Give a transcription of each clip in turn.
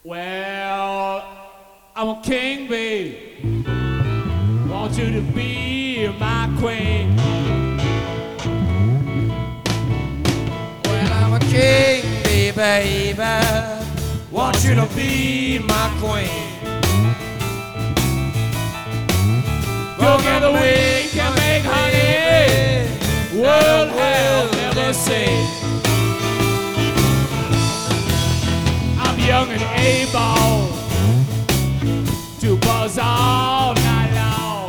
Well, I'm a king, babe. Want you to be my queen. Well, I'm a king, baby. Want you to be my queen. Together we can make honey. World has never seen. I'm young and able to buzz all night long.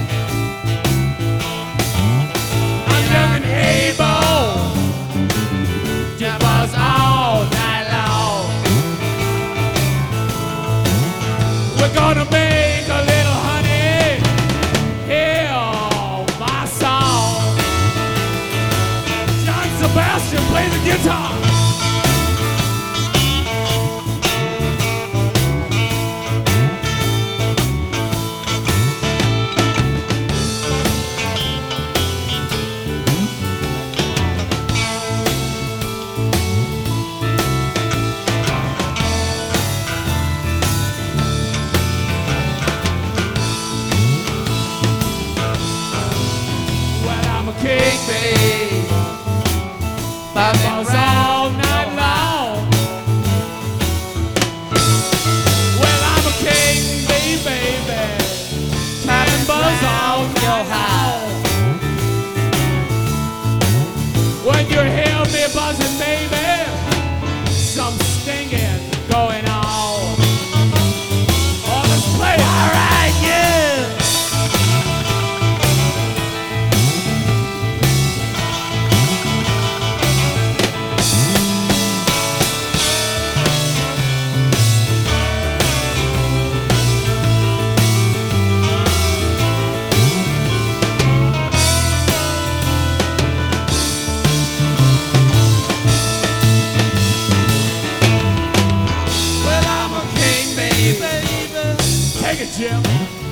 I'm young and able to buzz all night long. We're gonna make a little honey. Hear my song. John Sebastian, play the guitar. King, babe, buzz all night long. Well, I'm a king, baby, and buzz all night long. When you hear me buzzing, baby, some stinging going on. Oh, let's play it. All right, yeah. Take it, Jim.